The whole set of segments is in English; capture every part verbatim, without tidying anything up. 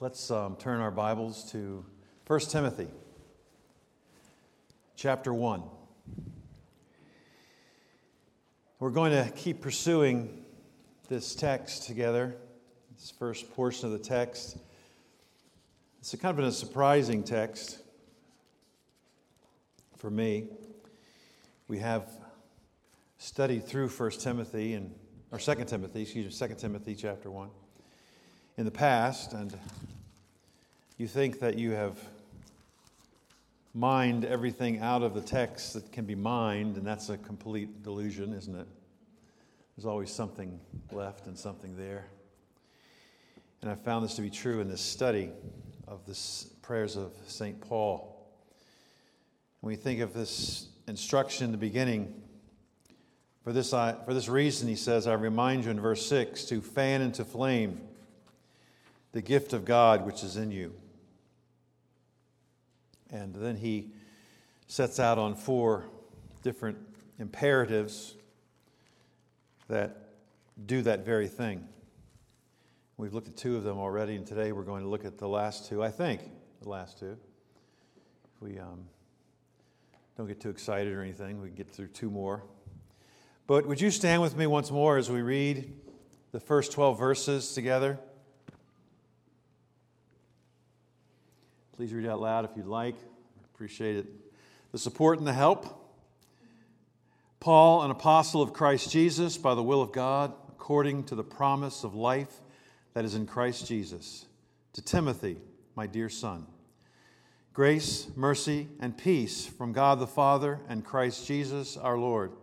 Let's um, turn our Bibles to First Timothy, chapter one. We're going to keep pursuing this text together, this first portion of the text. It's a kind of a surprising text for me. We have studied through First Timothy, and or Second Timothy, excuse me, Second Timothy chapter one in the past, and you think that you have mined everything out of the text that can be mined, and that's a complete delusion, isn't it? There's always something left and something there. And I found this to be true in this study of the prayers of Saint Paul. When we think of this instruction in the beginning, for this, I, for this reason, he says, I remind you in verse six, to fan into flame the gift of God which is in you. And then he sets out on four different imperatives that do that very thing. We've looked at two of them already, and today we're going to look at the last two, I think, the last two. If we um, don't get too excited or anything, we can get through two more. But would you stand with me once more as we read the first twelve verses together? Please read out loud if you'd like. Appreciate it. The support and the help. Paul, an apostle of Christ Jesus, by the will of God, according to the promise of life that is in Christ Jesus. To Timothy, my dear son. Grace, mercy, and peace from God the Father and Christ Jesus our Lord.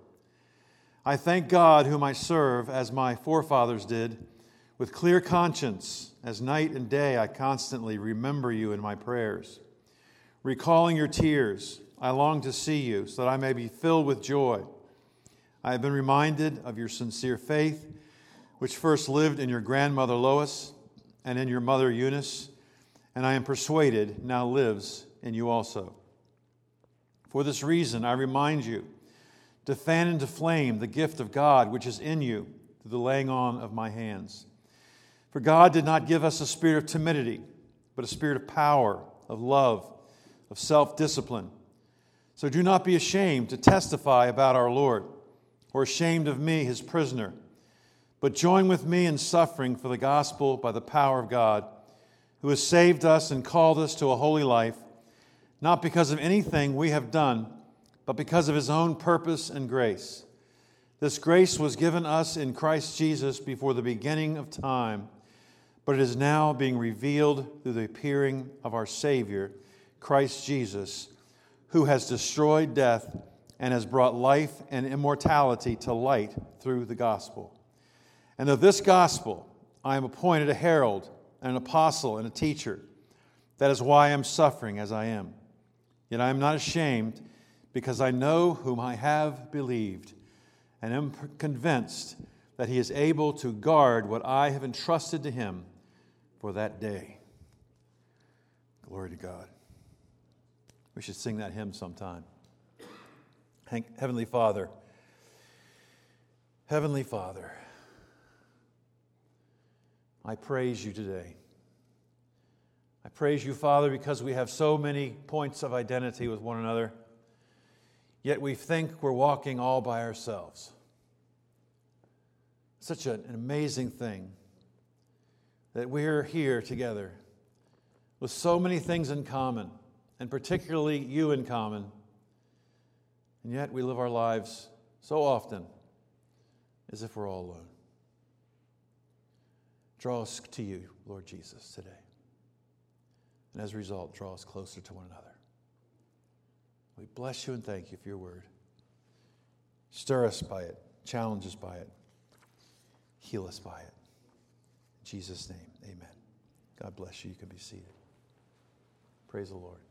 I thank God whom I serve as my forefathers did, with clear conscience, as night and day I constantly remember you in my prayers. Recalling your tears, I long to see you, so that I may be filled with joy. I have been reminded of your sincere faith, which first lived in your grandmother Lois and in your mother Eunice, and I am persuaded now lives in you also. For this reason, I remind you to fan into flame the gift of God which is in you through the laying on of my hands. For God did not give us a spirit of timidity, but a spirit of power, of love, of self-discipline. So do not be ashamed to testify about our Lord, or ashamed of me, his prisoner, but join with me in suffering for the gospel by the power of God, who has saved us and called us to a holy life, not because of anything we have done, but because of his own purpose and grace. This grace was given us in Christ Jesus before the beginning of time, but it is now being revealed through the appearing of our Savior, Christ Jesus, who has destroyed death and has brought life and immortality to light through the gospel. And of this gospel I am appointed a herald, and an apostle, and a teacher. That is why I am suffering as I am. Yet I am not ashamed, because I know whom I have believed, and am convinced that he is able to guard what I have entrusted to him for that day. Glory to God. We should sing that hymn sometime. Heavenly Father, Heavenly Father, I praise you today. I praise you, Father, because we have so many points of identity with one another, yet we think we're walking all by ourselves. Such an amazing thing that we're here together with so many things in common, and particularly you in common, and yet we live our lives so often as if we're all alone. Draw us to you, Lord Jesus, today. And as a result, draw us closer to one another. We bless you and thank you for your word. Stir us by it, challenge us by it, heal us by it. In Jesus' name, amen. God bless you. You can be seated. Praise the Lord.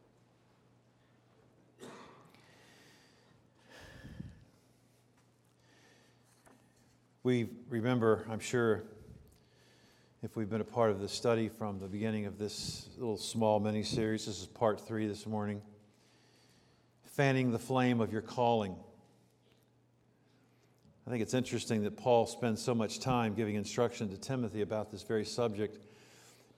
We remember, I'm sure, if we've been a part of this study from the beginning of this little small mini-series, this is part three this morning, fanning the flame of your calling. I think it's interesting that Paul spends so much time giving instruction to Timothy about this very subject,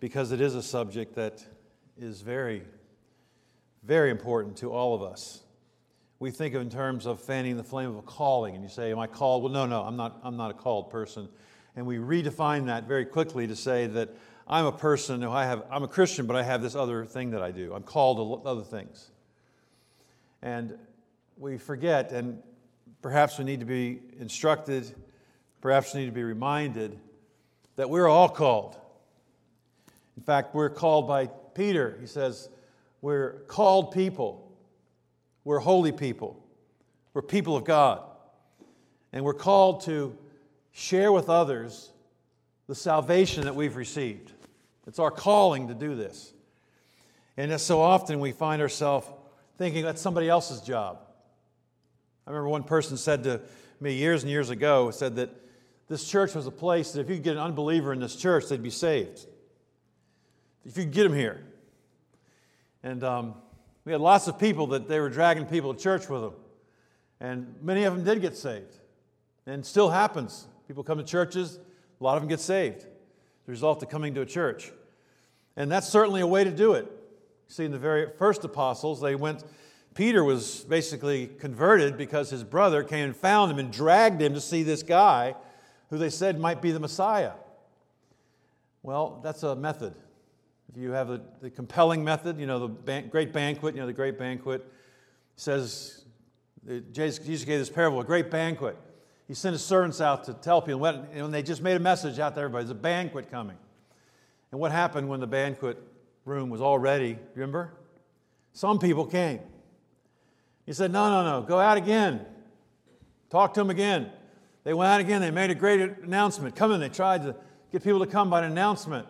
because it is a subject that is very, very important to all of us. We think of in terms of fanning the flame of a calling, and you say, am I called? Well, no, no, I'm not, I'm not a called person. And we redefine that very quickly to say that I'm a person who I have, I'm a Christian, but I have this other thing that I do. I'm called to other things. And we forget, and perhaps we need to be instructed, perhaps we need to be reminded that we're all called. In fact, we're called by Peter. He says, we're called people. We're holy people. We're people of God. And we're called to share with others the salvation that we've received. It's our calling to do this. And so often we find ourselves thinking that's somebody else's job. I remember one person said to me years and years ago, said that this church was a place that if you could get an unbeliever in this church, they'd be saved. If you could get them here. And um, we had lots of people that they were dragging people to church with them. And many of them did get saved. And it still happens. People come to churches, a lot of them get saved. The result of coming to a church. And that's certainly a way to do it. See, in the very first apostles, they went, Peter was basically converted because his brother came and found him and dragged him to see this guy who they said might be the Messiah. Well, that's a method. If you have the, the compelling method, you know, the ban- great banquet, you know, the great banquet says, Jesus gave this parable, a great banquet. He sent his servants out to tell people, and they just made a message out to everybody, there's a banquet coming. And what happened when the banquet room was all ready, remember? Some people came. He said, no, no, no, go out again. Talk to them again. They went out again, they made a great announcement. Come in, they tried to get people to come by an announcement.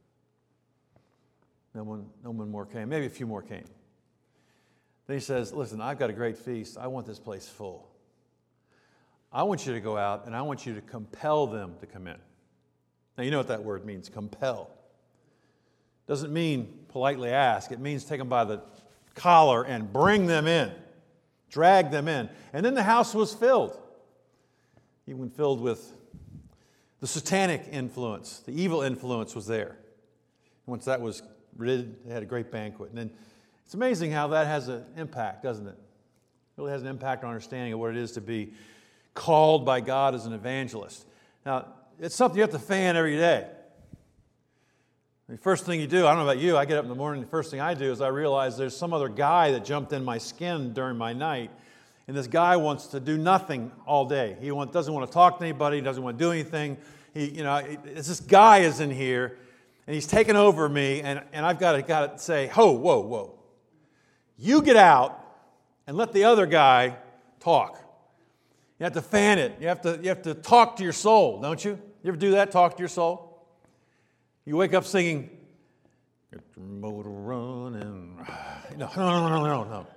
No one, no one more came. Maybe a few more came. Then he says, listen, I've got a great feast. I want this place full. I want you to go out and I want you to compel them to come in. Now, you know what that word means, compel. Doesn't mean politely ask. It means take them by the collar and bring them in. Drag them in. And then the house was filled. Even filled with the satanic influence. The evil influence was there. Once that was rid, they had a great banquet. And then it's amazing how that has an impact, doesn't it? It really has an impact on understanding of what it is to be called by God as an evangelist. Now, it's something you have to fan every day. The first thing you do, I don't know about you, I get up in the morning, the first thing I do is I realize there's some other guy that jumped in my skin during my night, and this guy wants to do nothing all day. He want, doesn't want to talk to anybody, he doesn't want to do anything. He, you know, it's this guy is in here, and he's taken over me, and, and I've got to, got to say, whoa, whoa, whoa. You get out and let the other guy talk. You have to fan it. You have to, you have to talk to your soul, don't you? You ever do that, talk to your soul? You wake up singing, get your motor running. No, no, no, no, no,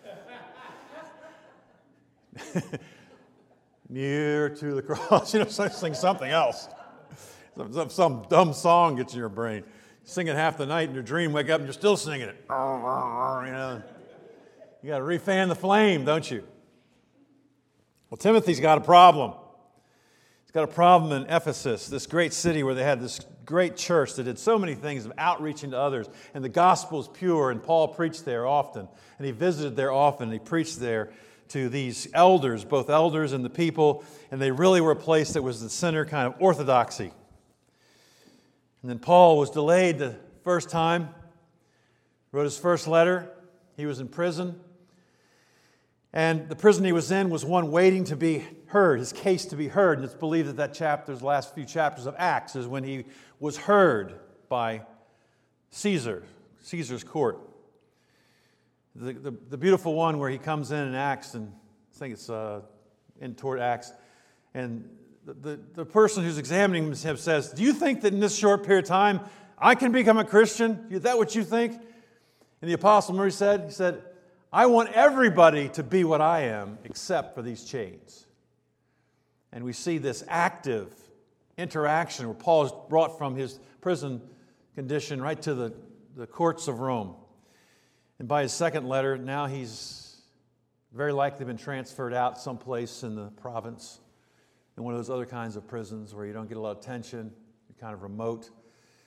no. Near to the cross. You know, sing something else. Some, some, some dumb song gets in your brain. Sing it half the night in your dream, wake up and you're still singing it. You know, you got to refan the flame, don't you? Well, Timothy's got a problem. He's got a problem in Ephesus, this great city where they had this great church that did so many things of outreaching to others. And the gospel is pure, and Paul preached there often. And he visited there often, and he preached there to these elders, both elders and the people. And they really were a place that was the center kind of orthodoxy. And then Paul was delayed the first time, wrote his first letter. He was in prison. And the prison he was in was one waiting to be heard, his case to be heard. And it's believed that that chapter, the last few chapters of Acts, is when he was heard by Caesar, Caesar's court. The, the, the beautiful one where he comes in in Acts, and I think it's uh, in toward Acts, and the, the, the person who's examining him says, do you think that in this short period of time I can become a Christian? Is that what you think? And the apostle Mary said, he said, I want everybody to be what I am except for these chains. And we see this active interaction where Paul is brought from his prison condition right to the, the courts of Rome. And by his second letter, now he's very likely been transferred out someplace in the province, in one of those other kinds of prisons where you don't get a lot of attention, you're kind of remote.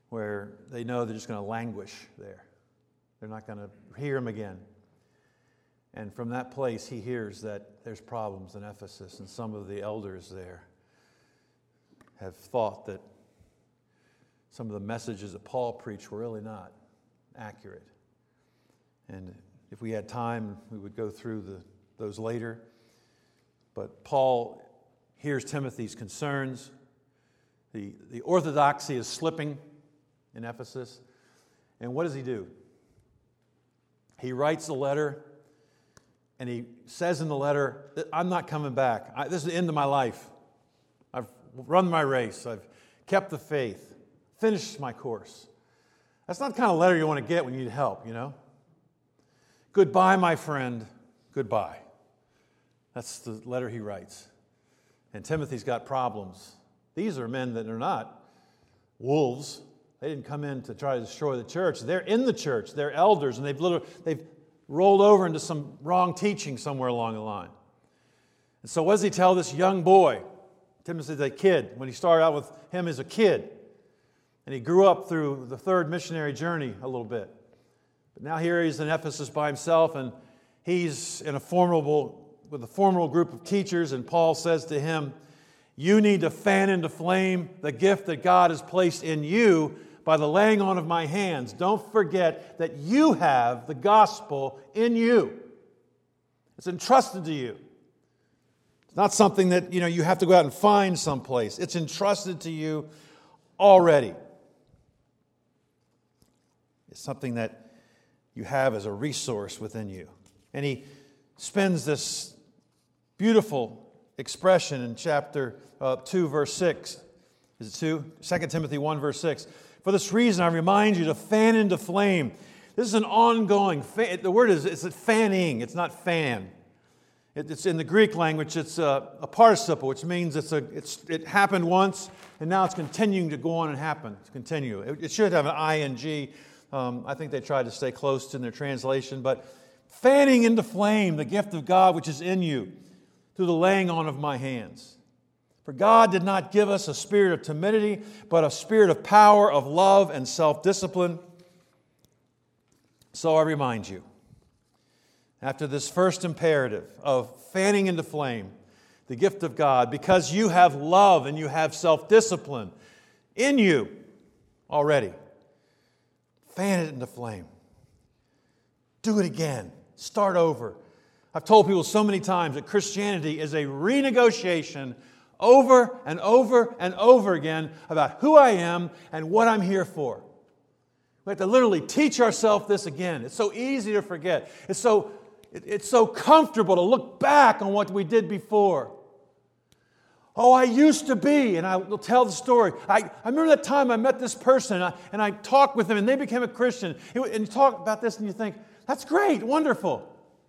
where they know they're just going to languish there. They're not going to hear him again. And from that place, he hears that there's problems in Ephesus, and some of the elders there have thought that some of the messages that Paul preached were really not accurate. And if we had time, we would go through the, those later. But Paul hears Timothy's concerns. The, the orthodoxy is slipping in Ephesus. And what does he do? He writes a letter, and he says in the letter that I'm not coming back. I, this is the end of my life. I've run my race. I've kept the faith, finished my course. That's not the kind of letter you want to get when you need help, you know? Goodbye, my friend. Goodbye. That's the letter he writes. And Timothy's got problems. These are men that are not wolves. They didn't come in to try to destroy the church. They're in the church. They're elders, and they've literally, they've rolled over into some wrong teaching somewhere along the line. And so what does he tell this young boy? Timothy's a kid. When he started out with him as a kid, and he grew up through the third missionary journey a little bit. But now here he's in Ephesus by himself, and he's in a formidable, with a formidable group of teachers, and Paul says to him, you need to fan into flame the gift that God has placed in you by the laying on of my hands. Don't forget that you have the gospel in you. It's entrusted to you. It's not something that, you know, you have to go out and find someplace. It's entrusted to you already. It's something that you have as a resource within you. And he spends this beautiful expression in chapter uh, two, verse six. Is it two? Second Timothy one, verse six. For this reason, I remind you to fan into flame. This is an ongoing, fa- the word is it's fanning, it's not fan. It, it's in the Greek language, it's a, a participle, which means it's a, it's, it happened once, and now it's continuing to go on and happen, to continue. It, it should have an ing. Um, I think they tried to stay close to in their translation, but fanning into flame the gift of God which is in you through the laying on of my hands. For God did not give us a spirit of timidity, but a spirit of power, of love, and self-discipline. So I remind you, after this first imperative of fanning into flame the gift of God, because you have love and you have self-discipline in you already, fan it into flame. Do it again. Start over. I've told people so many times that Christianity is a renegotiation over and over and over again about who I am and what I'm here for. We have to literally teach ourselves this again. It's so easy to forget. It's so, it, it's so comfortable to look back on what we did before. Oh, I used to be, and I will tell the story. I, I remember that time I met this person, and I, and I talked with them, and they became a Christian. And you talk about this, and you think, that's great, wonderful.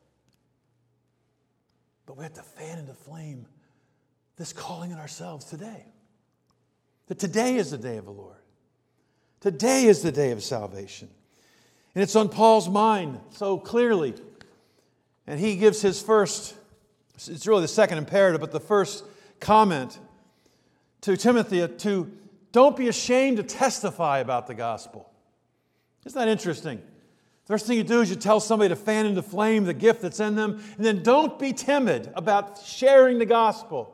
But we have to fan into flame this calling in ourselves today. That today is the day of the Lord. Today is the day of salvation. And it's on Paul's mind so clearly. And he gives his first, it's really the second imperative, but the first comment to Timothy to don't be ashamed to testify about the gospel. Isn't that interesting? First thing you do is you tell somebody to fan into flame the gift that's in them, and then don't be timid about sharing the gospel.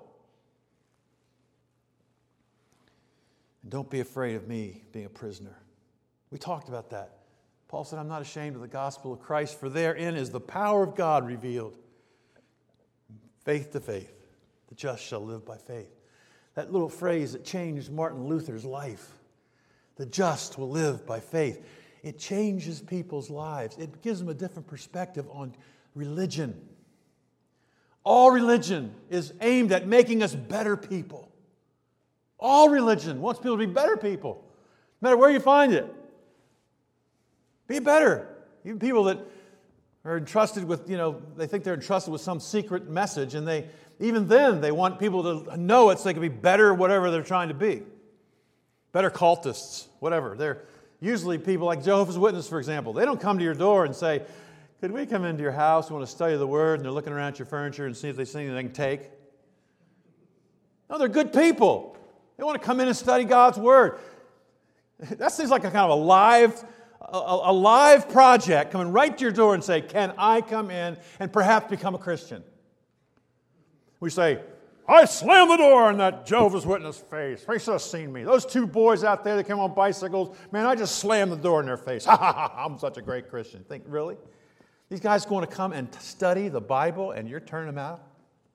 And don't be afraid of me being a prisoner. We talked about that. Paul said, I'm not ashamed of the gospel of Christ, for therein is the power of God revealed. Faith to faith. The just shall live by faith. That little phrase that changed Martin Luther's life. The just will live by faith. It changes people's lives. It gives them a different perspective on religion. All religion is aimed at making us better people. All religion wants people to be better people. No matter where you find it. Be better. Even people that are entrusted with, you know, they think they're entrusted with some secret message, and they, even then, they want people to know it so they can be better, whatever they're trying to be. Better cultists, whatever. They're usually people like Jehovah's Witnesses, for example. They don't come to your door and say, could we come into your house? We want to study the Word, and they're looking around at your furniture and see if they see anything they can take. No, they're good people. They want to come in and study God's Word. That seems like a kind of a live, a, a live project coming right to your door and say, can I come in and perhaps become a Christian? We say, I slammed the door in that Jehovah's Witness face. They should have seen me. Those two boys out there that came on bicycles, man, I just slammed the door in their face. Ha ha ha, I'm such a great Christian. Think, really? These guys going to come and study the Bible and you're turning them out?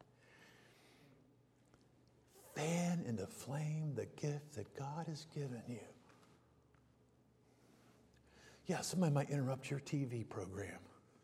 Fan into flame the gift that God has given you. Yeah, somebody might interrupt your T V program.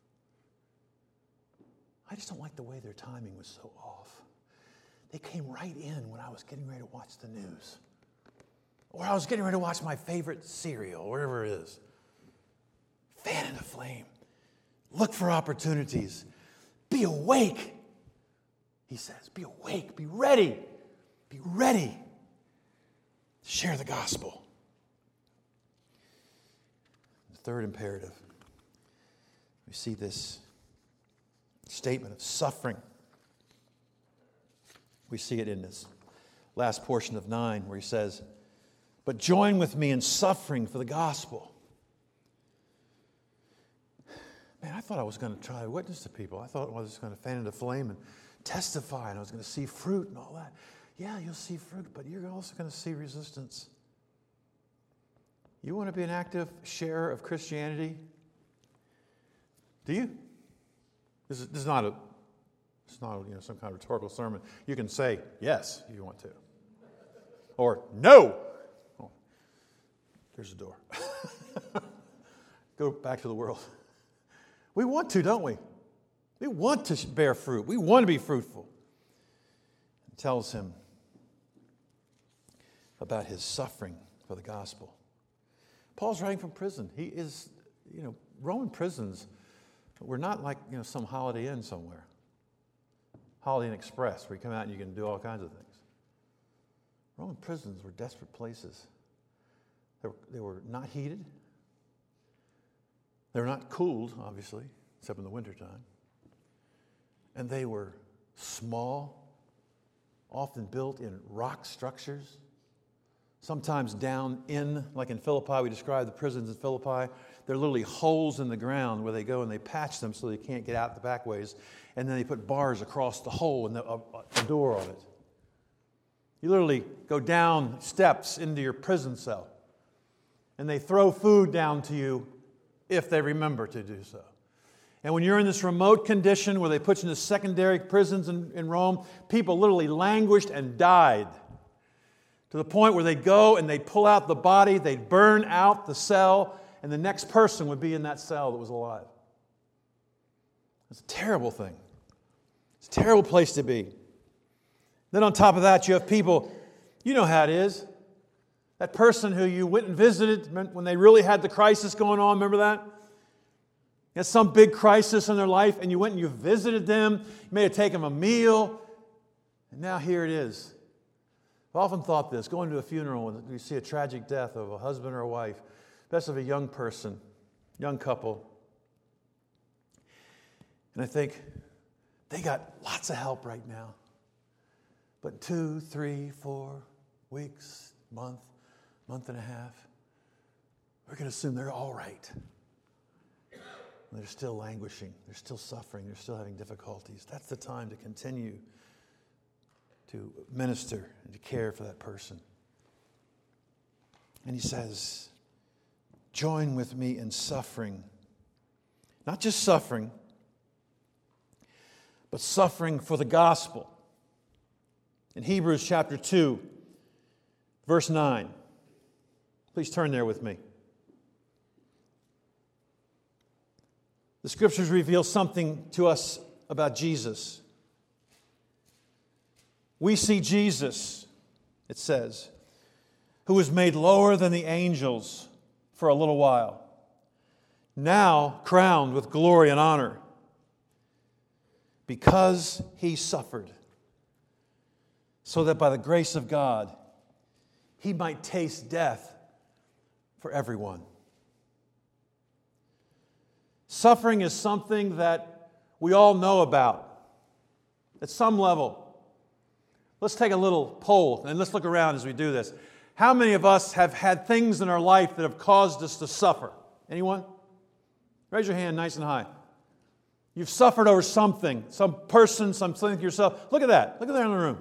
I just don't like the way their timing was so off. They came right in when I was getting ready to watch the news. Or I was getting ready to watch my favorite cereal, whatever it is. Fan into flame. Look for opportunities. Be awake. He says, be awake. Be ready. Be ready. Share the gospel. The third imperative. We see this statement of suffering. We see it in this last portion of nine where he says, but join with me in suffering for the gospel. Man, I thought I was going to try to witness to people. I thought I was just going to fan into flame and testify, and I was going to see fruit and all that. Yeah, you'll see fruit, but you're also going to see resistance. You want to be an active sharer of Christianity? Do you? This is, this is not a, it's not you know some kind of rhetorical sermon. You can say yes if you want to, or no. Oh, there's a door. Go back to the world. We want to, don't we? We want to bear fruit. We want to be fruitful. It tells him about his suffering for the gospel. Paul's writing from prison. He is, you know, Roman prisons were not like, you know, some Holiday Inn somewhere. Holiday Inn Express, where you come out and you can do all kinds of things. Roman prisons were desperate places. They were, they were not heated. They were not cooled, obviously, except in the wintertime. And they were small, often built in rock structures, sometimes down in, like in Philippi, we described the prisons in Philippi. They're literally holes in the ground where they go and they patch them so they can't get out the back ways. And then they put bars across the hole and the, uh, a door on it. You literally go down steps into your prison cell. And they throw food down to you if they remember to do so. And when you're in this remote condition where they put you into secondary prisons in, in Rome, people literally languished and died. To the point where they'd go and they'd pull out the body, they'd burn out the cell, and the next person would be in that cell that was alive. It's a terrible thing. It's a terrible place to be. Then on top of that, you have people, you know how it is. That person who you went and visited when they really had the crisis going on, remember that? You had some big crisis in their life, and you went and you visited them. You may have taken them a meal, and now here it is. I've often thought this, going to a funeral when you see a tragic death of a husband or a wife, best of a young person, young couple. And I think, they got lots of help right now. But two, three, four weeks, month, month and a half, we're going to assume they're all right. They're still languishing. They're still suffering. They're still having difficulties. That's the time to continue to minister and to care for that person. And he says, join with me in suffering. Not just suffering, but suffering for the gospel. In Hebrews chapter two, verse nine. Please turn there with me. The Scriptures reveal something to us about Jesus. We see Jesus, it says, who was made lower than the angels for a little while, now crowned with glory and honor, because he suffered, so that by the grace of God, he might taste death for everyone. Suffering is something that we all know about at some level. Let's take a little poll and let's look around as we do this. How many of us have had things in our life that have caused us to suffer? Anyone? Raise your hand nice and high. You've suffered over something, some person, something yourself. Look at that. Look at that in the room.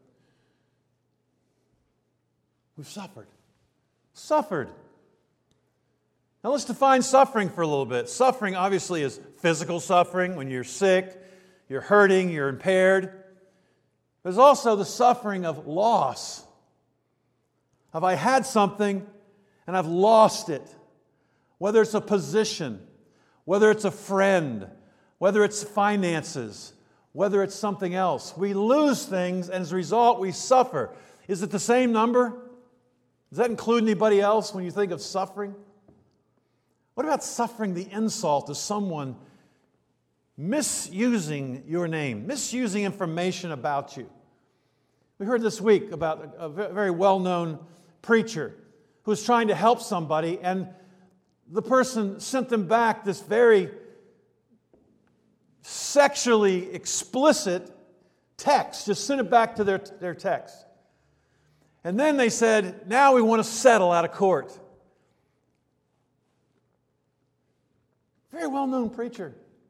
We've suffered. Suffered. Now let's define suffering for a little bit. Suffering obviously is physical suffering when you're sick, you're hurting, you're impaired. There's also the suffering of loss. Have I had something and I've lost it? Whether it's a position, whether it's a friend, whether it's finances, whether it's something else. We lose things, and as a result, we suffer. Is it the same number? Does that include anybody else when you think of suffering? What about suffering the insult of someone misusing your name, misusing information about you? We heard this week about a very well-known preacher who was trying to help somebody, and the person sent them back this very sexually explicit text. Just sent it back to their, their text. And then they said, now we want to settle out of court. Very well-known preacher.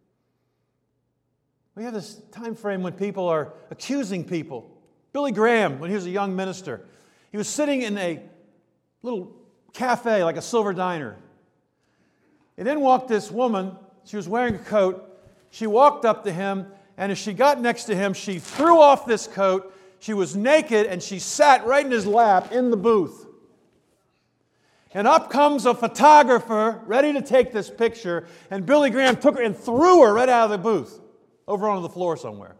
We have this time frame when people are accusing people. Billy Graham, when he was a young minister, he was sitting in a little cafe, like a silver diner. And then walked this woman. She was wearing a coat. She walked up to him, and as she got next to him, she threw off this coat. She was naked, and she sat right in his lap in the booth. And up comes a photographer ready to take this picture, and Billy Graham took her and threw her right out of the booth, over onto the floor somewhere.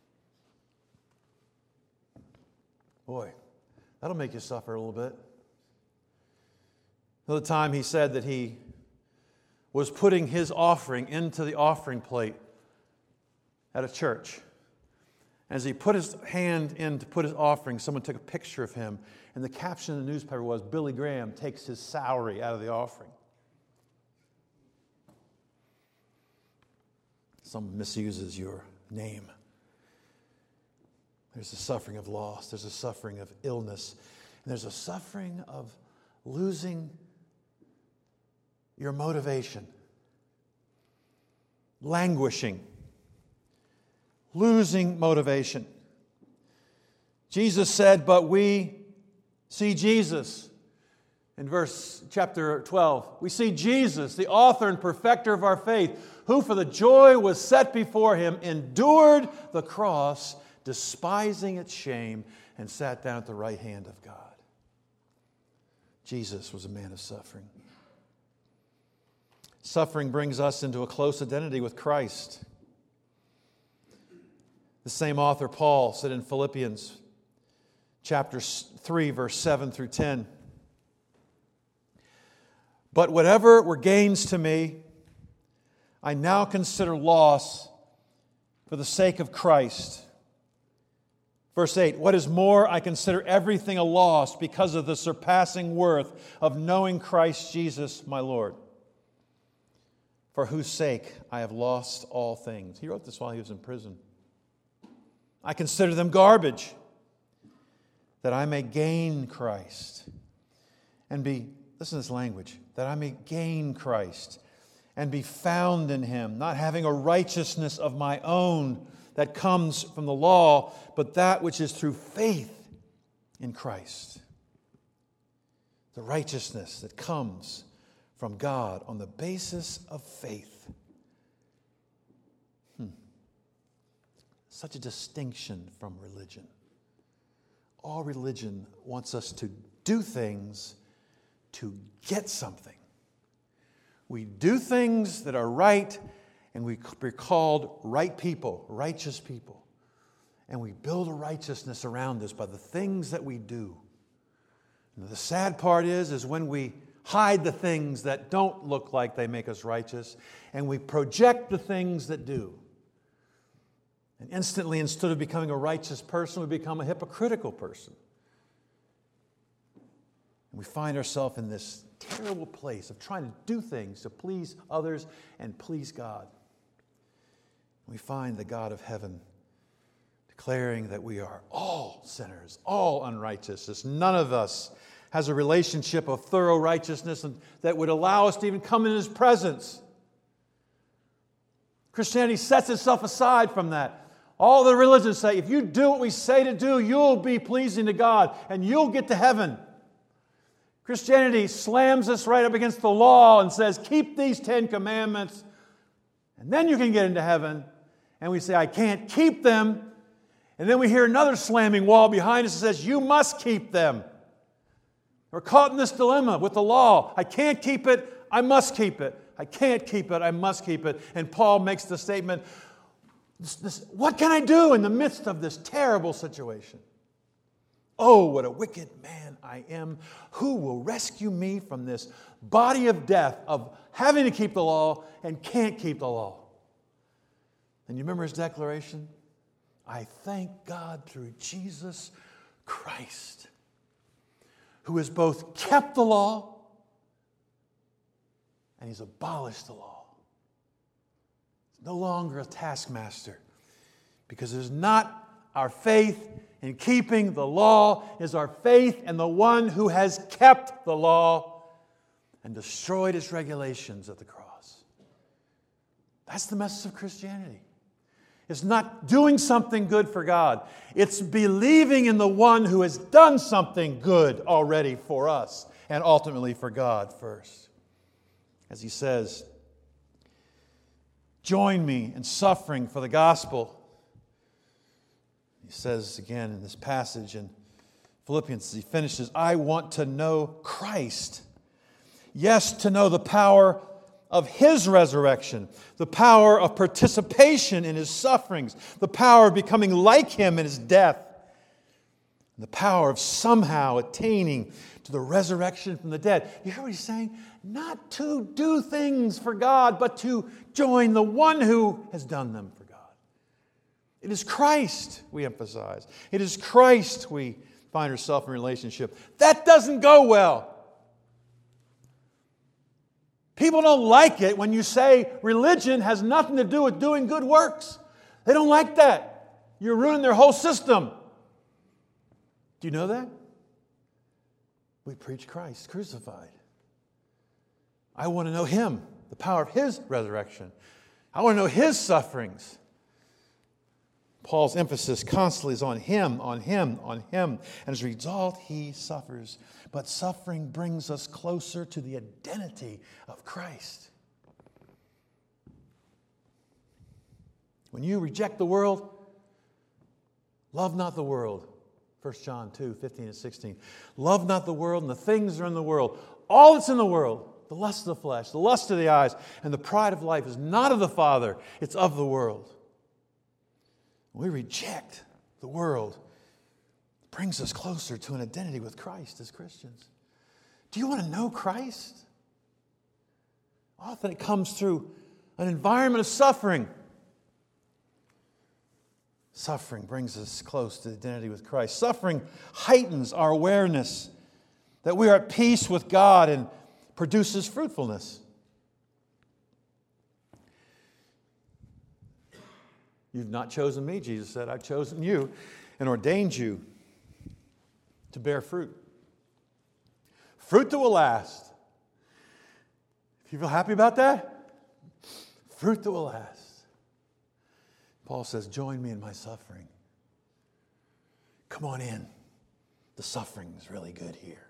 Boy, that'll make you suffer a little bit. Another time he said that he was putting his offering into the offering plate at a church. As he put his hand in to put his offering, someone took a picture of him, and the caption in the newspaper was, Billy Graham takes his salary out of the offering. Someone misuses your name. There's a suffering of loss. There's a suffering of illness. And there's a suffering of losing your motivation. Languishing. Losing motivation. Jesus said, but we see Jesus. In verse chapter twelve, we see Jesus, the author and perfecter of our faith, who for the joy was set before him endured the cross, despising its shame, and sat down at the right hand of God. Jesus was a man of suffering. Suffering brings us into a close identity with Christ. The same author, Paul, said in Philippians chapter three, verse seven through ten, but whatever were gains to me, I now consider loss for the sake of Christ. Verse eight, what is more, I consider everything a loss because of the surpassing worth of knowing Christ Jesus my Lord, for whose sake I have lost all things. He wrote this while he was in prison. I consider them garbage, that I may gain Christ and be, listen to this language, that I may gain Christ and be found in Him, not having a righteousness of my own that comes from the law, but that which is through faith in Christ. The righteousness that comes from God on the basis of faith. Hmm. Such a distinction from religion. All religion wants us to do things to get something. We do things that are right, and we are called right people, righteous people. And we build a righteousness around us by the things that we do. And the sad part is, is when we hide the things that don't look like they make us righteous, and we project the things that do. And instantly, instead of becoming a righteous person, we become a hypocritical person. And we find ourselves in this terrible place of trying to do things to please others and please God. We find the God of heaven declaring that we are all sinners, all unrighteous. None of us has a relationship of thorough righteousness and that would allow us to even come in His presence. Christianity sets itself aside from that. All the religions say, if you do what we say to do, you'll be pleasing to God and you'll get to heaven. Christianity slams us right up against the law and says, keep these Ten Commandments and then you can get into heaven. And we say, I can't keep them. And then we hear another slamming wall behind us that says, you must keep them. We're caught in this dilemma with the law. I can't keep it, I must keep it. I can't keep it, I must keep it. And Paul makes the statement, this, this, what can I do in the midst of this terrible situation? Oh, what a wicked man I am. Who will rescue me from this body of death of having to keep the law and can't keep the law? And you remember his declaration? I thank God through Jesus Christ, who has both kept the law and He's abolished the law. It's no longer a taskmaster, because it is not our faith in keeping the law, it is our faith in the one who has kept the law and destroyed its regulations at the cross. That's the message of Christianity. It's not doing something good for God. It's believing in the one who has done something good already for us and ultimately for God first. As he says, join me in suffering for the gospel. He says again in this passage in Philippians, as he finishes, I want to know Christ. Yes, to know the power of His resurrection, the power of participation in His sufferings, the power of becoming like Him in His death, and the power of somehow attaining to the resurrection from the dead. You hear what he's saying? Not to do things for God, but to join the one who has done them for God. It is Christ we emphasize. It is Christ we find ourselves in relationship. That doesn't go well. People don't like it when you say religion has nothing to do with doing good works. They don't like that. You're ruining their whole system. Do you know that? We preach Christ crucified. I want to know Him, the power of His resurrection. I want to know His sufferings. Paul's emphasis constantly is on Him, on Him, on Him. And as a result, He suffers. But suffering brings us closer to the identity of Christ. When you reject the world, love not the world. First John two, fifteen and sixteen. Love not the world and the things that are in the world. All that's in the world, the lust of the flesh, the lust of the eyes, and the pride of life is not of the Father, it's of the world. When we reject the world, it brings us closer to an identity with Christ as Christians. Do you want to know Christ? Often it comes through an environment of suffering. Suffering brings us close to identity with Christ. Suffering heightens our awareness that we are at peace with God and produces fruitfulness. You've not chosen me, Jesus said. I've chosen you and ordained you to bear fruit. Fruit that will last. If you feel happy about that, fruit that will last. Paul says, join me in my suffering. Come on in. The suffering is really good here.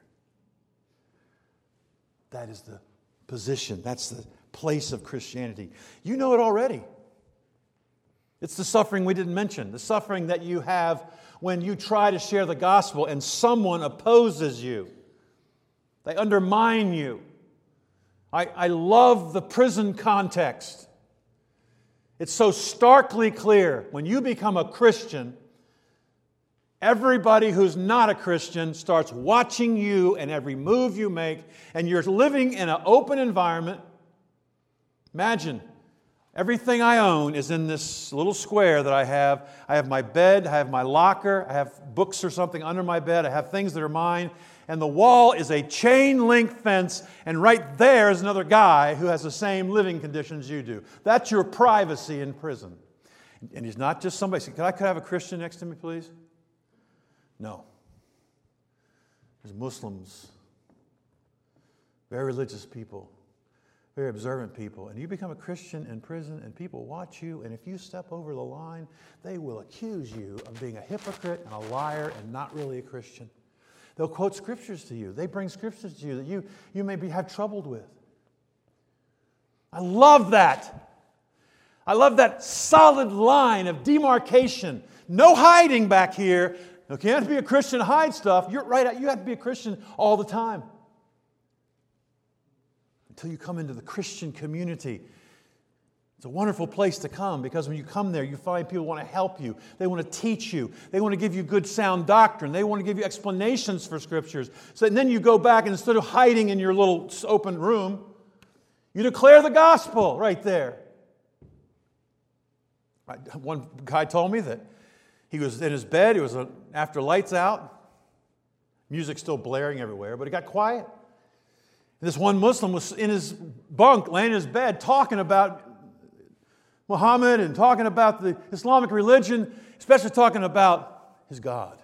That is the position. That's the place of Christianity. You know it already. It's the suffering we didn't mention. The suffering that you have when you try to share the gospel and someone opposes you. They undermine you. I, I love the prison context. It's so starkly clear. When you become a Christian, everybody who's not a Christian starts watching you and every move you make, and you're living in an open environment. Imagine, everything I own is in this little square that I have. I have my bed, I have my locker, I have books or something under my bed, I have things that are mine, and the wall is a chain-link fence, and right there is another guy who has the same living conditions you do. That's your privacy in prison. And he's not just somebody saying, could I could I have a Christian next to me, please? No. There's Muslims, very religious people, very observant people, and you become a Christian in prison and people watch you, and if you step over the line, they will accuse you of being a hypocrite and a liar and not really a Christian. They'll quote scriptures to you. They bring scriptures to you that you, you may be, have troubled with. I love that. I love that solid line of demarcation. No hiding back here. You can't be a Christian to hide stuff. You're right. You have to be a Christian all the time. Until you come into the Christian community. It's a wonderful place to come because when you come there, you find people want to help you. They want to teach you. They want to give you good sound doctrine. They want to give you explanations for scriptures. So and then you go back and instead of hiding in your little open room, you declare the gospel right there. One guy told me that he was in his bed. It was after lights out. Music still blaring everywhere, but it got quiet. And this one Muslim was in his bunk, laying in his bed, talking about Muhammad and talking about the Islamic religion, especially talking about his God.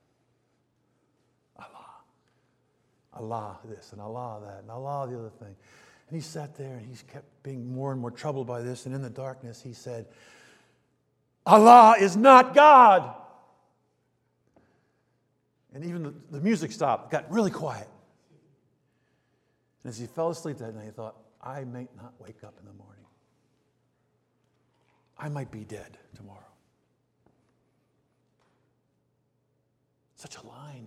Allah. Allah this and Allah that and Allah the other thing. And he sat there and he kept being more and more troubled by this. And in the darkness he said, Allah is not God. And even the, the music stopped, got really quiet. And as he fell asleep that night, he thought, I may not wake up in the morning. I might be dead tomorrow. Such a line.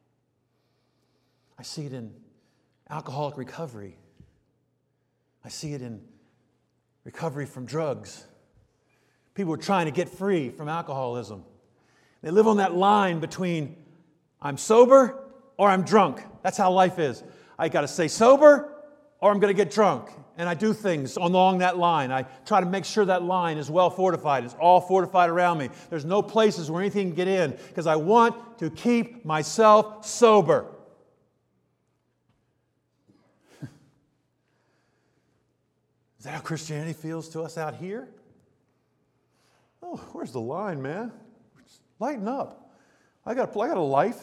I see it in alcoholic recovery. I see it in recovery from drugs. People are trying to get free from alcoholism. They live on that line between I'm sober or I'm drunk. That's how life is. I got to stay sober or I'm going to get drunk. And I do things along that line. I try to make sure that line is well fortified. It's all fortified around me. There's no places where anything can get in because I want to keep myself sober. Is that how Christianity feels to us out here? Oh, where's the line, man? Lighten up. I got, I got a life.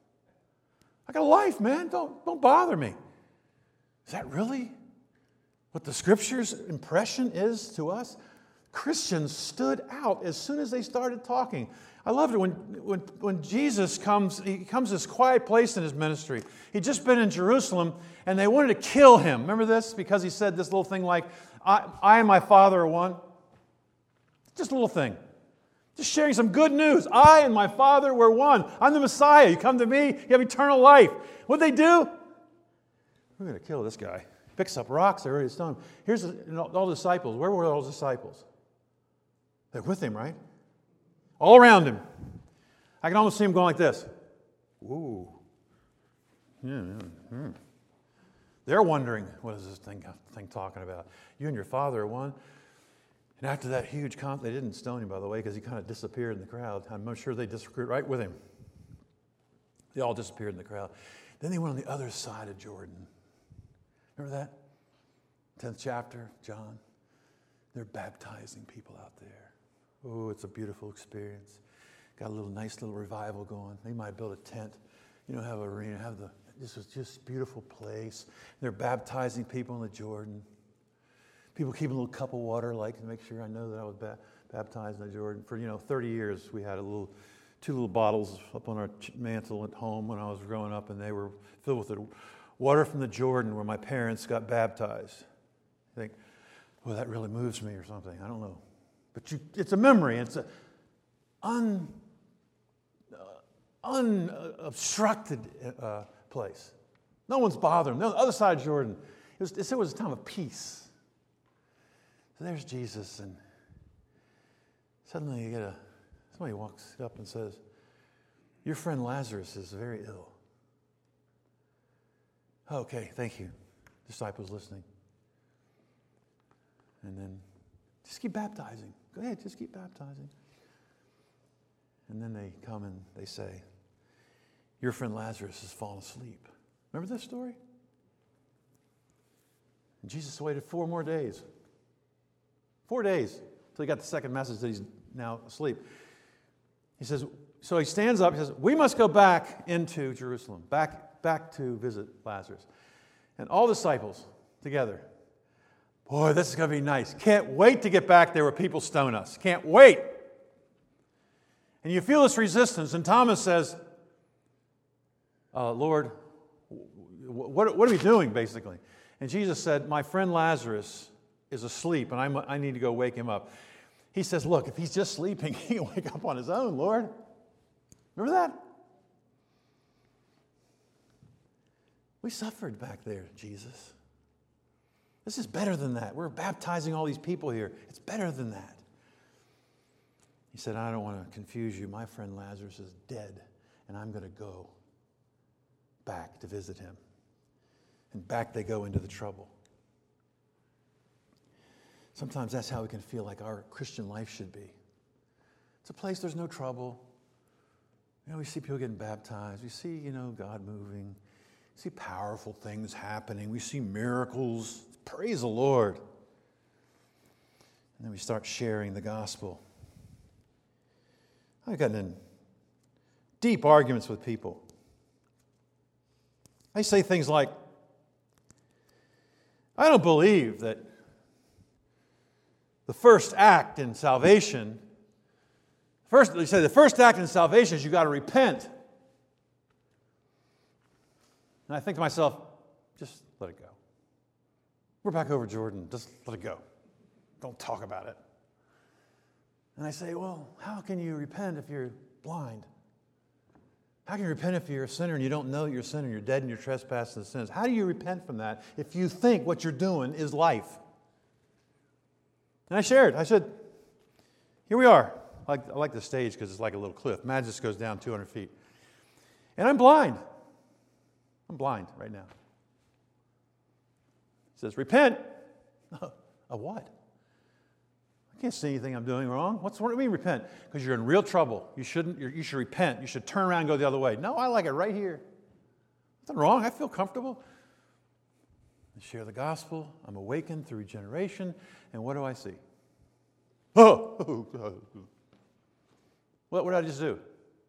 I got a life, man. Don't, don't bother me. Is that really what the Scripture's impression is to us? Christians stood out as soon as they started talking. I loved it when, when, when Jesus comes, he comes to this quiet place in his ministry. He'd just been in Jerusalem, and they wanted to kill him. Remember this? Because he said this little thing like, I, I and my Father are one. Just a little thing. Just sharing some good news. I and my Father were one. I'm the Messiah. You come to me, you have eternal life. What'd they do? We're going to kill this guy. Picks up rocks, they're ready to stone him. Here's the, you know, all the disciples. Where were all the disciples? They're with him, right? All around him. I can almost see him going like this. Ooh. Yeah, yeah, yeah. They're wondering, what is this thing, thing talking about? You and your Father are one. And after that huge conflict, they didn't stone him, by the way, because he kind of disappeared in the crowd. I'm sure they disappeared right with him. They all disappeared in the crowd. Then they went on the other side of Jordan. Remember that? tenth chapter, John. They're baptizing people out there. Oh, it's a beautiful experience. Got a little nice little revival going. They might build a tent. You know, have an arena, have the, this was just a beautiful place. They're baptizing people in the Jordan. People keeping a little cup of water, like, to make sure I know that I was ba- baptized in the Jordan. For, you know, thirty years, we had a little, two little bottles up on our mantle at home when I was growing up, and they were filled with the water from the Jordan where my parents got baptized. I think, well, that really moves me or something. I don't know. But you, it's a memory. It's an un, uh, unobstructed uh, place. No one's bothering them. The other side of Jordan, it was, it was a time of peace. So there's Jesus, and suddenly you get a, somebody walks up and says, your friend Lazarus is very ill. Okay, thank you. Disciples listening. And then just keep baptizing. Go ahead, just keep baptizing. And then they come and they say, your friend Lazarus has fallen asleep. Remember this story? And Jesus waited four more days. Four days until he got the second message that he's now asleep. He says, so he stands up, he says, we must go back into Jerusalem, back back to visit Lazarus. And all disciples together. Boy, this is going to be nice. Can't wait to get back there where people stone us. Can't wait. And you feel this resistance. And Thomas says, uh, Lord, what, what are we doing, basically? And Jesus said, my friend Lazarus is asleep, and I'm, I need to go wake him up. He says, look, if he's just sleeping, he can wake up on his own, Lord. Remember that? We suffered back there, Jesus. This is better than that. We're baptizing all these people here. It's better than that. He said, I don't want to confuse you. My friend Lazarus is dead, and I'm going to go back to visit him. And back they go into the trouble. Sometimes that's how we can feel like our Christian life should be. It's a place there's no trouble. You know, we see people getting baptized. We see, you know, God moving. We see powerful things happening. We see miracles. Praise the Lord. And then we start sharing the gospel. I've gotten in deep arguments with people. I say things like, I don't believe that the first act in salvation, first, they say the first act in salvation is you got to repent. And I think to myself, just let it go. We're back over Jordan. Just let it go. Don't talk about it. And I say, well, how can you repent if you're blind? How can you repent if you're a sinner and you don't know you're a sinner and you're dead in your trespasses and sins? How do you repent from that if you think what you're doing is life? And I shared. I said, here we are. I like, I like the stage because it's like a little cliff. Imagine this goes down two hundred feet. And I'm blind. I'm blind right now. He says, repent. Of what? I can't see anything I'm doing wrong. What's what do you mean repent? Because you're in real trouble. You shouldn't. You're, you should repent. You should turn around and go the other way. No, I like it right here. Nothing wrong. I feel comfortable. I share the gospel. I'm awakened through regeneration. And what do I see? Oh, what, what did I just do?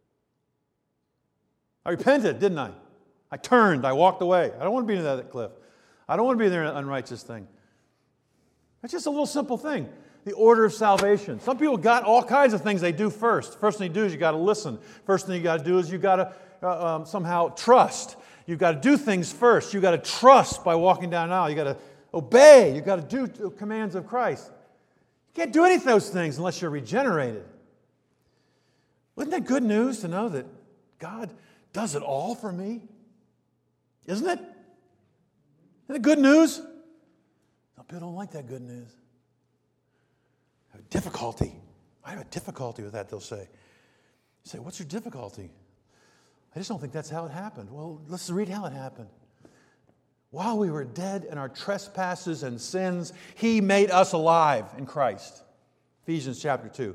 I repented, didn't I? I turned. I walked away. I don't want to be near that cliff. I don't want to be near an unrighteous thing. It's just a little simple thing. The order of salvation. Some people got all kinds of things they do first. First thing you do is you got to listen. First thing you got to do is you got to uh, um, somehow trust. You've got to do things first. You've got to trust by walking down an aisle. You've got to obey. You've got to do commands of Christ. You can't do any of those things unless you're regenerated. Wasn't that good news to know that God does it all for me? Isn't it? Isn't it good news? Some people don't like that good news. I have difficulty. I have a difficulty with that, they'll say. You say, what's your difficulty? I just don't think that's how it happened. Well, let's read how it happened. While we were dead in our trespasses and sins, He made us alive in Christ. Ephesians chapter two.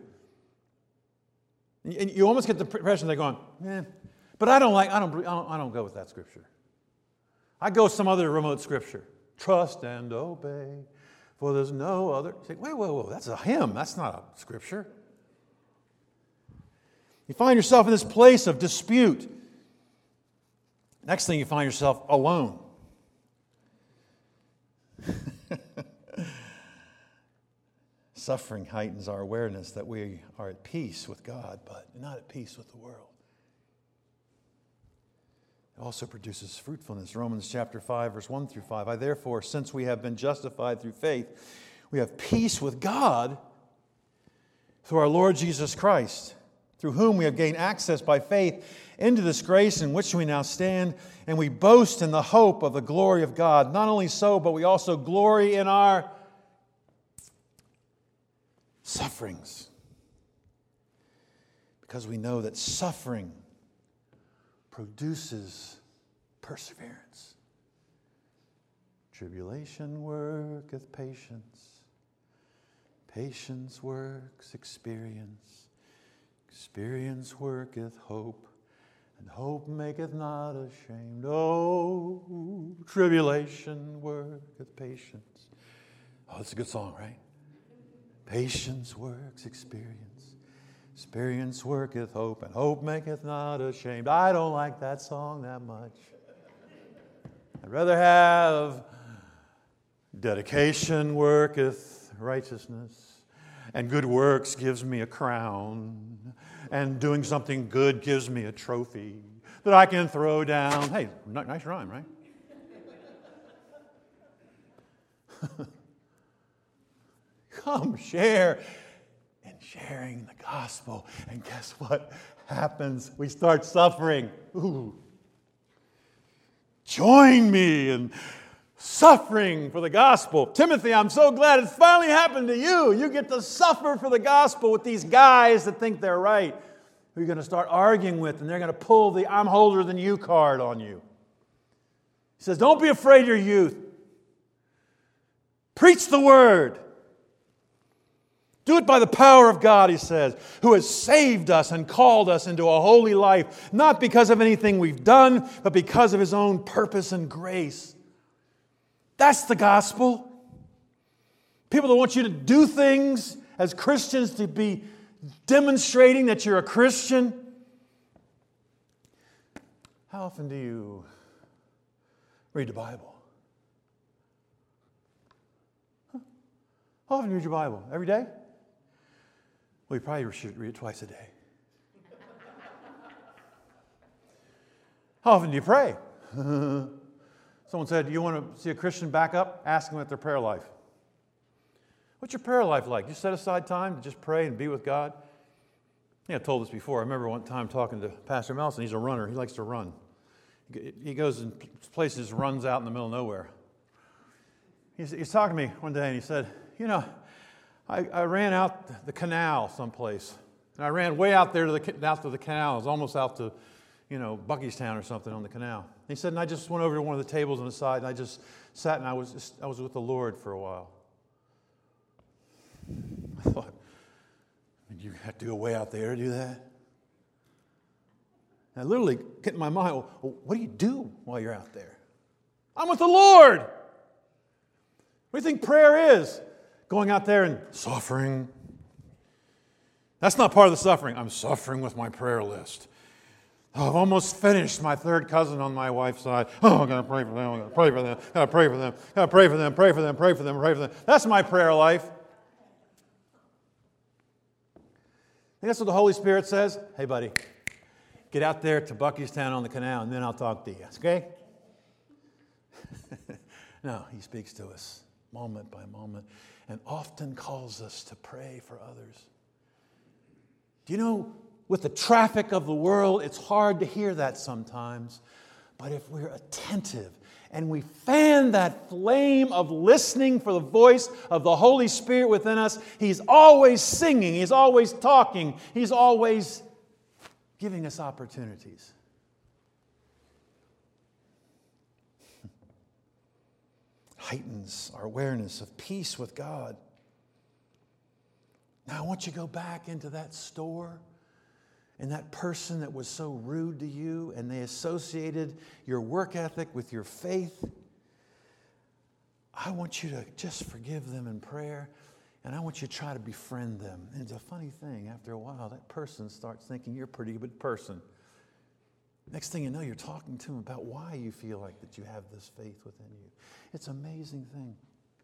And you almost get the impression they're going, eh, but I don't like, I don't, I don't, I don't go with that scripture. I go with some other remote scripture. Trust and obey, for there's no other. You say, wait, whoa, whoa, that's a hymn. That's not a scripture. You find yourself in this place of dispute. Next thing, you find yourself alone. Suffering heightens our awareness that we are at peace with God, but not at peace with the world. It also produces fruitfulness. Romans chapter five, verse one through five. I therefore, since we have been justified through faith, we have peace with God through our Lord Jesus Christ, through whom we have gained access by faith into this grace in which we now stand, and we boast in the hope of the glory of God. Not only so, but we also glory in our sufferings, because we know that suffering produces perseverance. Tribulation worketh patience. Patience works experience. Experience worketh hope. And hope maketh not ashamed. Oh, tribulation worketh patience. Oh, that's a good song, right? Patience works experience. Experience worketh hope, and hope maketh not ashamed. I don't like that song that much. I'd rather have dedication worketh righteousness, and good works gives me a crown, and doing something good gives me a trophy that I can throw down. Hey, nice rhyme, right? Come share in sharing the gospel. And guess what happens? We start suffering. Ooh. Join me in suffering for the gospel. Timothy, I'm so glad it's finally happened to you. You get to suffer for the gospel with these guys that think they're right, who you're going to start arguing with, and they're going to pull the I'm holier than you card on you. He says, don't be afraid of your youth. Preach the word. Do it by the power of God, he says, who has saved us and called us into a holy life, not because of anything we've done, but because of his own purpose and grace. That's the gospel. People that want you to do things as Christians, to be demonstrating that you're a Christian. How often do you read the Bible? Huh? How often do you read your Bible? Every day? Well, you probably should read it twice a day. How often do you pray? Someone said, you want to see a Christian back up? Ask them about their prayer life. What's your prayer life like? You set aside time to just pray and be with God? I think I told this before. I remember one time talking to Pastor Melson. He's a runner. He likes to run. He goes in places, runs out in the middle of nowhere. He's, he's talking to me one day, and he said, you know, I, I ran out the canal someplace. And I ran way out there to the, out to the canal. It was almost out to, you know, Buckystown or something on the canal. He said, and I just went over to one of the tables on the side, and I just sat, and I was just, I was with the Lord for a while. I thought, you have to go way out there to do that? And I literally get in my mind, well, what do you do while you're out there? I'm with the Lord. What do you think prayer is? Going out there and suffering. That's not part of the suffering. I'm suffering with my prayer list. Oh, I've almost finished my third cousin on my wife's side. Oh, I'm going to pray for them. I'm going to pray for them. Got to pray for them. Got to pray for them. Pray for them. Pray for them. Pray for them. That's my prayer life. And that's what the Holy Spirit says. Hey, buddy, get out there to Buckystown on the canal, and then I'll talk to you. Okay? No, he speaks to us moment by moment and often calls us to pray for others. Do you know, with the traffic of the world, it's hard to hear that sometimes. But if we're attentive and we fan that flame of listening for the voice of the Holy Spirit within us, He's always singing, He's always talking, He's always giving us opportunities. Heightens our awareness of peace with God. Now, I want you to go back into that store and that person that was so rude to you and they associated your work ethic with your faith. I want you to just forgive them in prayer, and I want you to try to befriend them. And it's a funny thing, after a while, that person starts thinking you're a pretty good person. Next thing you know, you're talking to them about why you feel like that you have this faith within you. It's an amazing thing.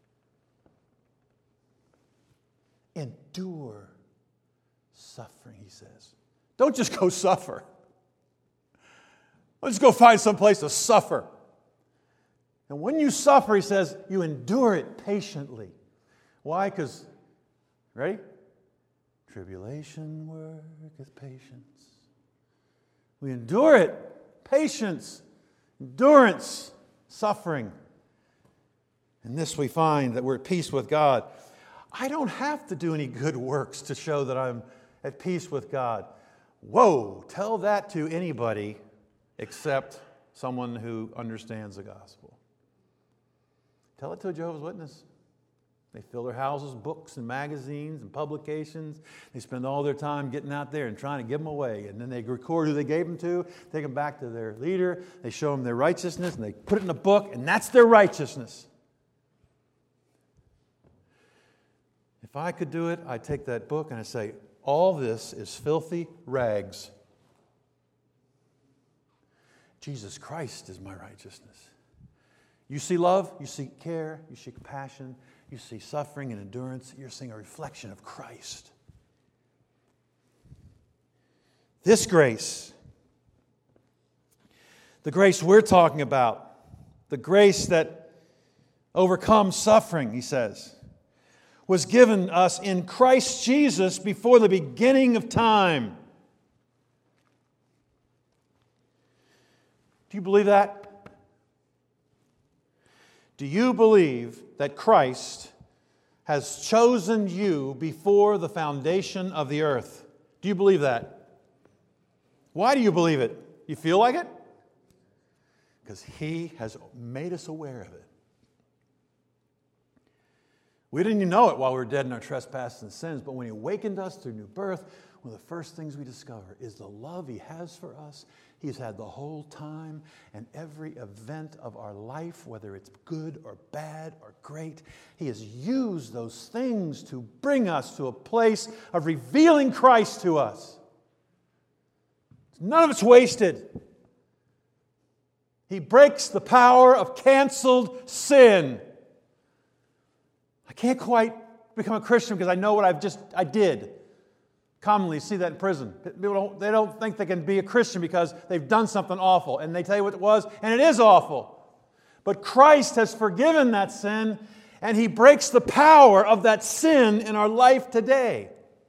Endure suffering, he says. Don't just go suffer. Don't just go find some place to suffer. And when you suffer, he says, you endure it patiently. Why? Because, ready? Tribulation worketh patience. We endure it. Patience, endurance, suffering. In this we find that we're at peace with God. I don't have to do any good works to show that I'm at peace with God. Whoa, tell that to anybody except someone who understands the gospel. Tell it to a Jehovah's Witness. They fill their houses with books and magazines and publications. They spend all their time getting out there and trying to give them away. And then they record who they gave them to, take them back to their leader. They show them their righteousness, and they put it in a book, and that's their righteousness. If I could do it, I'd take that book and I'd say, all this is filthy rags. Jesus Christ is my righteousness. You see love, you see care, you see compassion, you see suffering and endurance. You're seeing a reflection of Christ. This grace, the grace we're talking about, the grace that overcomes suffering, he says, was given us in Christ Jesus before the beginning of time. Do you believe that? Do you believe that Christ has chosen you before the foundation of the earth? Do you believe that? Why do you believe it? You feel like it? Because He has made us aware of it. We didn't even know it while we were dead in our trespasses and sins, but when He awakened us through new birth, one of the first things we discover is the love He has for us. He's had the whole time, and every event of our life, whether it's good or bad or great, He has used those things to bring us to a place of revealing Christ to us. None of it's wasted. He breaks the power of canceled sin. I can't quite become a Christian because I know what I've just, I did. Commonly see that in prison. People don't, they don't think they can be a Christian because they've done something awful. And they tell you what it was, and it is awful. But Christ has forgiven that sin, and He breaks the power of that sin in our life today.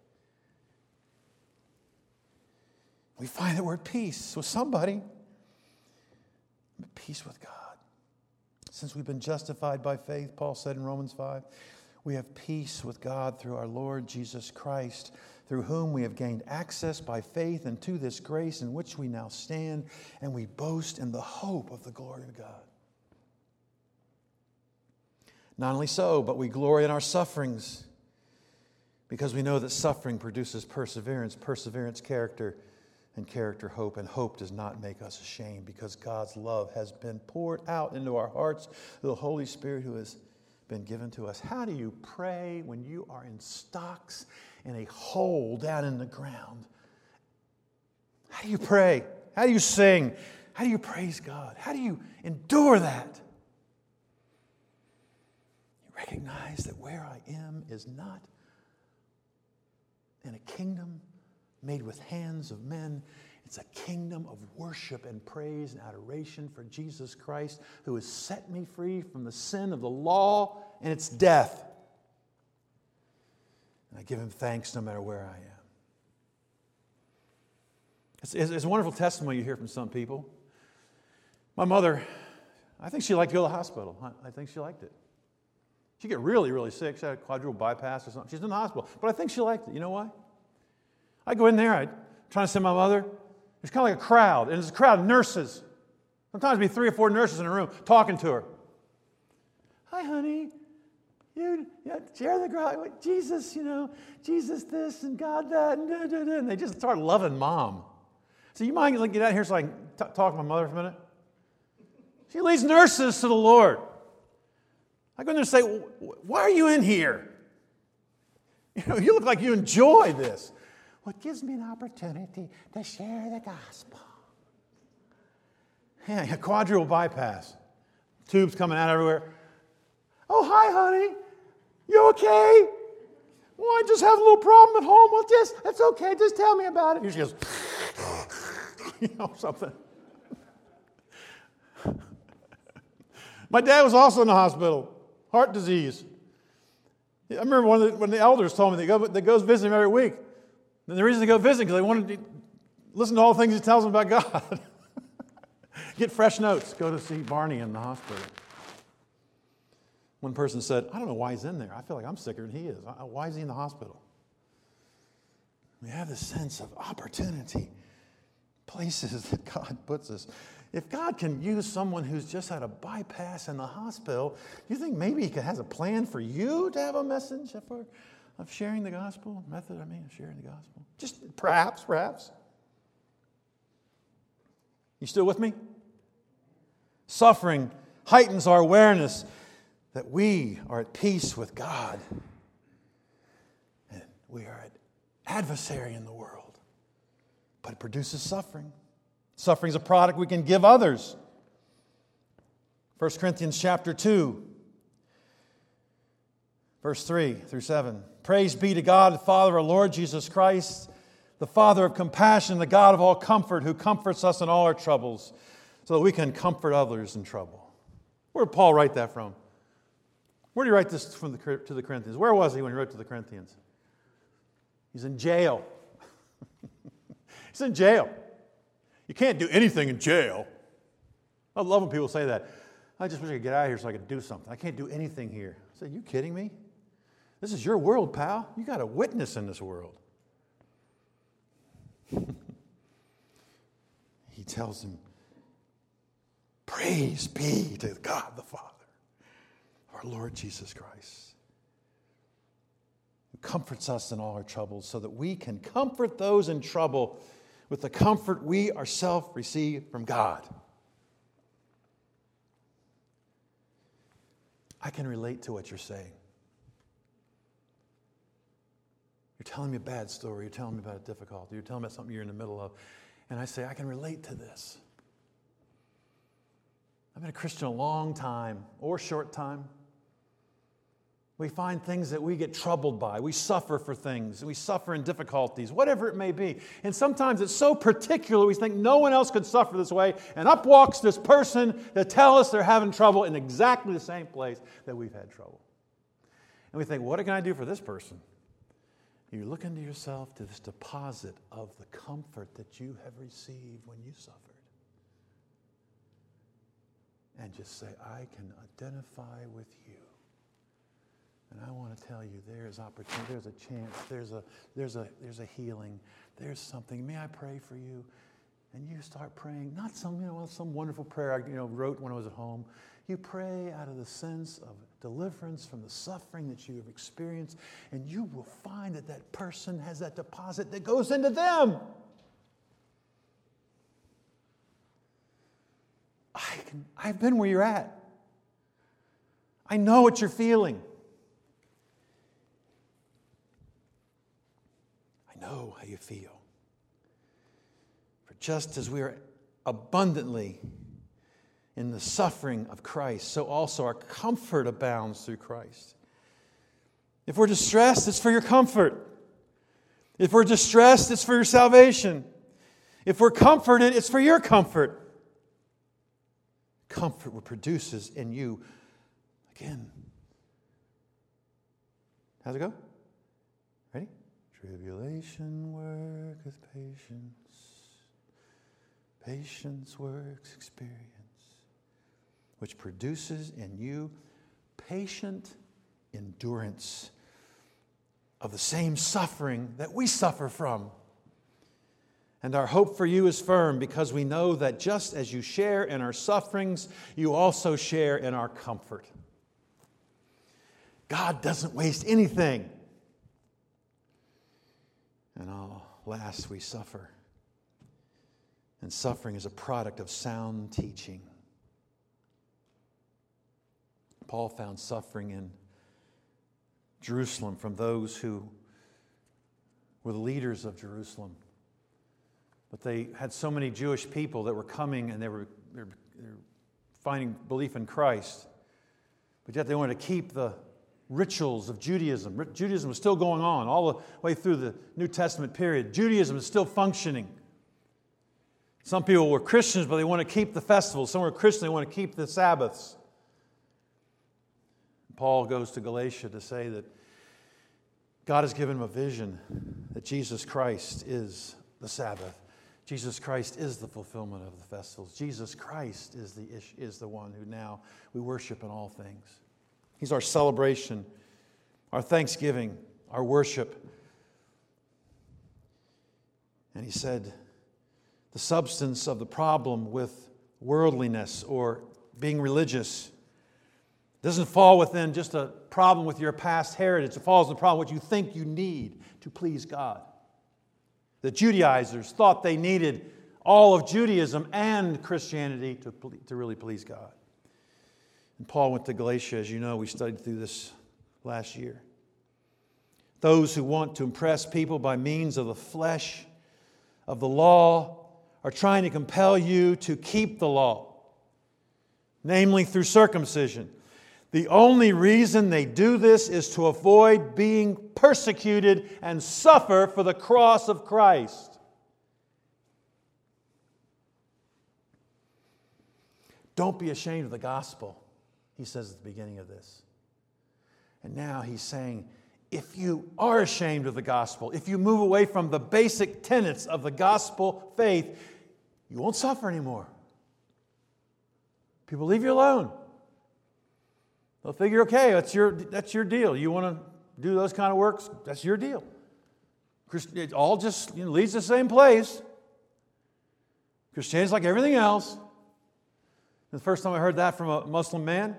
We find that we're at peace with somebody. I'm at peace with God. Since we've been justified by faith, Paul said in Romans five, we have peace with God through our Lord Jesus Christ, through whom we have gained access by faith into this grace in which we now stand, and we boast in the hope of the glory of God. Not only so, but we glory in our sufferings, because we know that suffering produces perseverance, perseverance, character, and character, hope. And hope does not make us ashamed, because God's love has been poured out into our hearts through the Holy Spirit who has been given to us. How do you pray when you are in stocks in a hole down in the ground? How do you pray? How do you sing? How do you praise God? How do you endure that? You recognize that where I am is not in a kingdom made with hands of men. It's a kingdom of worship and praise and adoration for Jesus Christ, who has set me free from the sin of the law and its death. And I give Him thanks no matter where I am. It's, it's a wonderful testimony you hear from some people. My mother, I think she liked to go to the hospital. I, I think she liked it. She got really, really sick. She had a quadruple bypass or something. She's in the hospital. But I think she liked it. You know why? I go in there, I'm trying to send my mother. There's kind of like a crowd, and there's a crowd of nurses. Sometimes there'd be three or four nurses in a room talking to her. Hi, honey. You, you share the crowd. Jesus, you know, Jesus this and God that, and, da, da, da. And they just start loving Mom. So you mind get out here so I can t- talk to my mother for a minute? She leads nurses to the Lord. I go in there and say, why are you in here? You know, you look like you enjoy this. Well, it gives me an opportunity to share the gospel. Yeah, a quadruple bypass. Tubes coming out everywhere. Oh, hi, honey. You okay? Well, I just have a little problem at home. Well, just, that's okay. Just tell me about it. Here she goes, you know, something. My dad was also in the hospital. Heart disease. I remember one of the, when the elders told me they go, they goes visit him every week. And the reason they go visit because they wanted to listen to all the things he tells them about God. Get fresh notes. Go to see Barney in the hospital. One person said, I don't know why he's in there. I feel like I'm sicker than he is. Why is he in the hospital? We have this sense of opportunity, places that God puts us. If God can use someone who's just had a bypass in the hospital, do you think maybe He has a plan for you to have a message for, of sharing the gospel? Method, I mean, of sharing the gospel. Just perhaps, perhaps. You still with me? Suffering heightens our awareness that we are at peace with God. And we are an adversary in the world. But it produces suffering. Suffering is a product we can give others. First Corinthians chapter two, verse three through seven. Praise be to God, the Father of our Lord Jesus Christ, the Father of compassion, the God of all comfort, who comforts us in all our troubles, so that we can comfort others in trouble. Where did Paul write that from? Where did he write this from the, to the Corinthians? Where was he when he wrote to the Corinthians? He's in jail. He's in jail. You can't do anything in jail. I love when people say that. I just wish I could get out of here so I could do something. I can't do anything here. I said, you kidding me? This is your world, pal. You got a witness in this world. He tells him, praise be to God the Father, our Lord Jesus Christ, who comforts us in all our troubles so that we can comfort those in trouble with the comfort we ourselves receive from God. I can relate to what you're saying. You're telling me a bad story. You're telling me about a difficulty. You're telling me about something you're in the middle of. And I say, I can relate to this. I've been a Christian a long time, or short time. We find things that we get troubled by. We suffer for things. We suffer in difficulties, whatever it may be. And sometimes it's so particular, we think no one else could suffer this way. And up walks this person to tell us they're having trouble in exactly the same place that we've had trouble. And we think, what can I do for this person? You look into yourself to this deposit of the comfort that you have received when you suffered. And just say, I can identify with you. And I want to tell you, there's opportunity, there's a chance, there's a, there's a, there's a healing, there's something. May I pray for you? And you start praying, not some, you know, some wonderful prayer I you know, wrote when I was at home. You pray out of the sense of deliverance from the suffering that you have experienced, and you will find that that person has that deposit that goes into them. I can, I've been where you're at. I know what you're feeling. I know how you feel. For just as we are abundantly in the suffering of Christ, so also our comfort abounds through Christ. If we're distressed, it's for your comfort. If we're distressed, it's for your salvation. If we're comforted, it's for your comfort. Comfort what produces in you, again. How's it go? Ready? Tribulation worketh patience. Patience works experience, which produces in you patient endurance of the same suffering that we suffer from. And our hope for you is firm, because we know that just as you share in our sufferings, you also share in our comfort. God doesn't waste anything. And alas, we suffer. And suffering is a product of sound teaching. Paul found suffering in Jerusalem from those who were the leaders of Jerusalem. But they had so many Jewish people that were coming, and they were, they were, they were finding belief in Christ. But yet they wanted to keep the rituals of Judaism. Judaism was still going on all the way through the New Testament period. Judaism is still functioning. Some people were Christians, but they want to keep the festivals. Some were Christians, they want to keep the Sabbaths. Paul goes to Galatia to say that God has given him a vision that Jesus Christ is the Sabbath. Jesus Christ is the fulfillment of the festivals. Jesus Christ is the is the one who now we worship in all things. He's our celebration, our thanksgiving, our worship. And he said, the substance of the problem with worldliness or being religious doesn't fall within just a problem with your past heritage. It falls in the problem what you think you need to please God. The Judaizers thought they needed all of Judaism and Christianity to, to really please God. And Paul went to Galatia, as you know, we studied through this last year. Those who want to impress people by means of the flesh, of the law, are trying to compel you to keep the law. namely through circumcision. The only reason they do this is to avoid being persecuted and suffer for the cross of Christ. Don't be ashamed of the gospel, he says at the beginning of this. And now he's saying, if you are ashamed of the gospel, if you move away from the basic tenets of the gospel faith, you won't suffer anymore. People leave you alone. They'll figure, okay, that's your, that's your deal. You want to do those kind of works? That's your deal. It all just you know, leads to the same place. Christianity's like everything else. The first time I heard that from a Muslim man,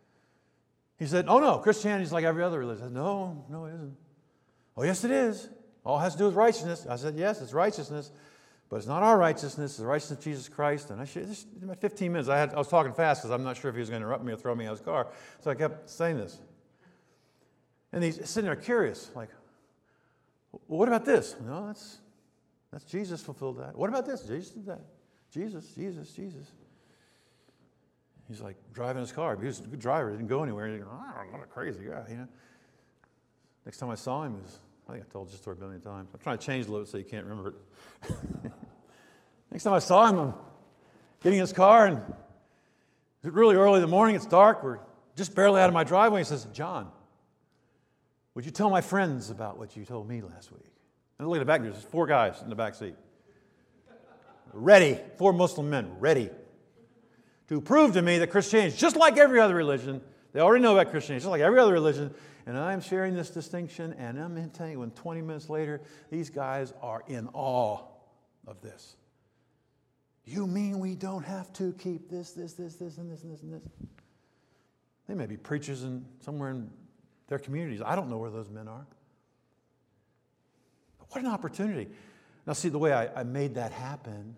he said, oh no, Christianity's like every other religion. I said, no, no it isn't. Oh yes it is. All it has to do with righteousness. I said, yes, it's righteousness, but it's not our righteousness, it's the righteousness of Jesus Christ. And I should, this, in about fifteen minutes, I, had, I was talking fast because I'm not sure if he was going to interrupt me or throw me out of his car. So I kept saying this. And he's sitting there curious, like, well, what about this? No, that's, that's Jesus fulfilled that. What about this? Jesus did that. Jesus, Jesus, Jesus. He's like driving his car. He was a good driver. He didn't go anywhere. He goes, oh, what a crazy guy, you know. Next time I saw him, was, I think I told this story a billion times. I'm trying to change a little so you can't remember it. Next time I saw him, I'm getting in his car, and it's really early in the morning. It's dark. We're just barely out of my driveway. He says, John, would you tell my friends about what you told me last week? And I look at the back, there's four guys in the back seat. Ready, four Muslim men, ready to prove to me that Christianity is just like every other religion. They already know about Christianity, just like every other religion. And I'm sharing this distinction, and I'm telling you, when twenty minutes later, these guys are in awe of this. You mean we don't have to keep this, this, this, this, and this, and this, and this? They may be preachers in somewhere in their communities. I don't know where those men are. But what an opportunity. Now, see, the way I, I made that happen,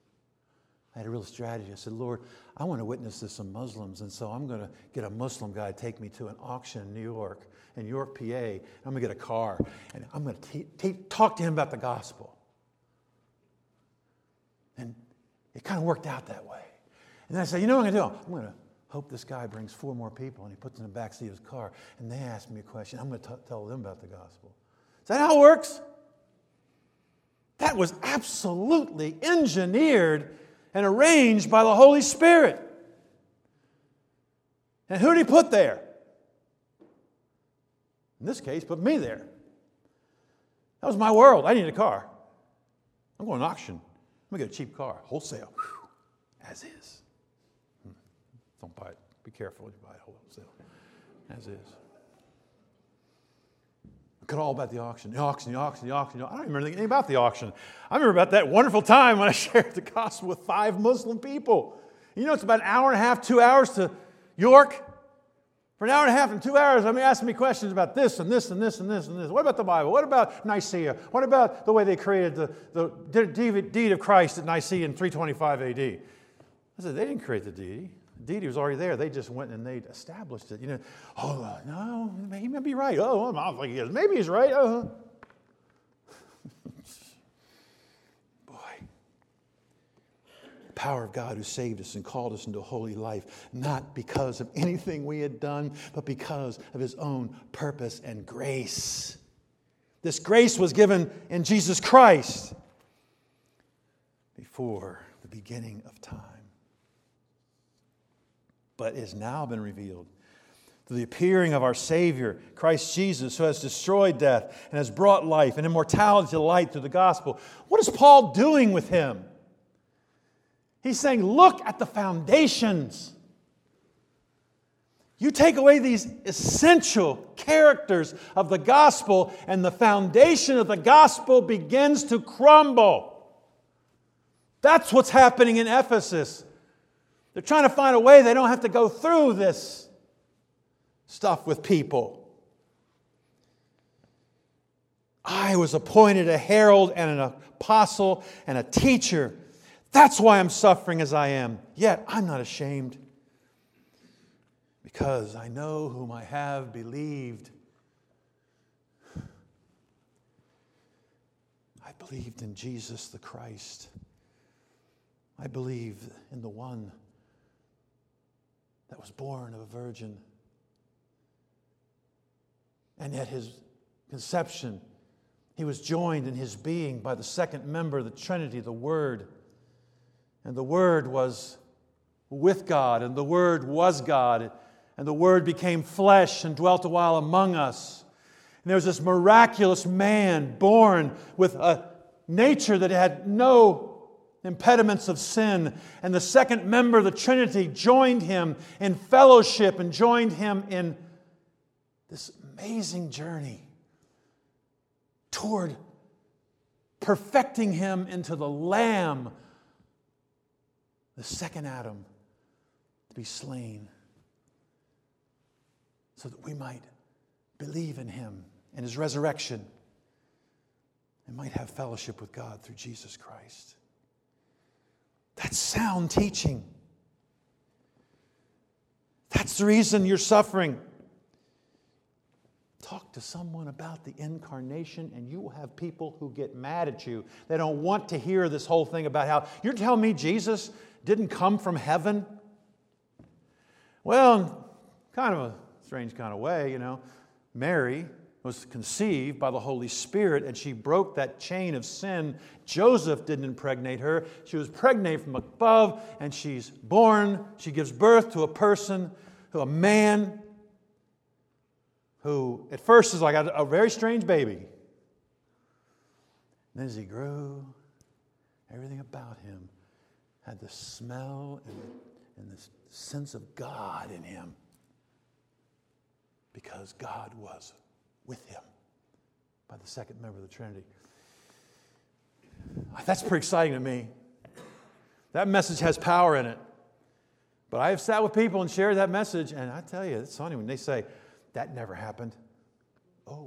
I had a real strategy. I said, Lord, I want to witness to some Muslims, and so I'm going to get a Muslim guy to take me to an auction in New York, in York, P A. I'm going to get a car, and I'm going to t- t- talk to him about the gospel. And it kind of worked out that way. And then I said, you know what I'm going to do? I'm going to hope this guy brings four more people, and he puts them in the back seat of his car, and they ask me a question. I'm going to t- tell them about the gospel. Is that how it works? That was absolutely engineered and arranged by the Holy Spirit. And who did he put there? In this case, put me there. That was my world. I needed a car. I'm going to auction. I'm going to get a cheap car, wholesale, Whew. As is. Don't buy it. Be careful when you buy it wholesale. As is. I forgot all about the auction, the auction, the auction, the auction. I don't even remember anything about the auction. I remember about that wonderful time when I shared the gospel with five Muslim people. You know, it's about an hour and a half, two hours to York. For an hour and a half and two hours, I mean, asking me questions about this and this and this and this and this. What about the Bible? What about Nicaea? What about the way they created the, the deed of Christ at Nicaea in three twenty-five A D? I said, they didn't create the deity. The deity was already there. They just went and they established it. You know, oh, uh, no, he may be right. Oh, I don't think he is. Maybe he's right. Uh-huh. Boy. The power of God who saved us and called us into a holy life, not because of anything we had done, but because of his own purpose and grace. This grace was given in Jesus Christ before the beginning of time, but has now been revealed through the appearing of our Savior, Christ Jesus, who has destroyed death and has brought life and immortality to light through the gospel. What is Paul doing with him? He's saying, look at the foundations. You take away these essential characters of the gospel, and the foundation of the gospel begins to crumble. That's what's happening in Ephesus. They're trying to find a way they don't have to go through this stuff with people. I was appointed a herald and an apostle and a teacher. That's why I'm suffering as I am. Yet I'm not ashamed, because I know whom I have believed. I believed in Jesus the Christ. I believe in the one that was born of a virgin. And at his conception, he was joined in his being by the second member of the Trinity, the Word. And the Word was with God, and the Word was God. And the Word became flesh and dwelt a while among us. And there was this miraculous man born with a nature that had no impediments of sin. And the second member of the Trinity joined him in fellowship and joined him in this amazing journey toward perfecting him into the Lamb, the second Adam, to be slain, so that we might believe in him and his resurrection and might have fellowship with God through Jesus Christ. That's sound teaching. That's the reason you're suffering. Talk to someone about the incarnation and you will have people who get mad at you. They don't want to hear this whole thing about how, you're telling me Jesus didn't come from heaven? Well, kind of a strange kind of way, you know. Mary was conceived by the Holy Spirit and she broke that chain of sin. Joseph didn't impregnate her. She was pregnant from above and she's born. She gives birth to a person, to a man who at first is like a, a very strange baby. And then as he grew, everything about him had the smell and, and the sense of God in him. Because God was with him by the second member of the Trinity. That's pretty exciting to me. That message has power in it. But I have sat with people and shared that message, and I tell you, it's funny when they say, that never happened. Oh.